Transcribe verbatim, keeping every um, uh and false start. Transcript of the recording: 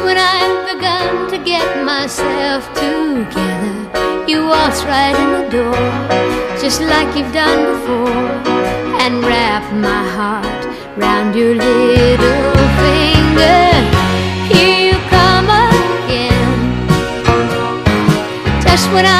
when I've begun to get myself together, you waltz right in the door, just like you've done before, and wrap my heart round your little finger. Here you come again, just when I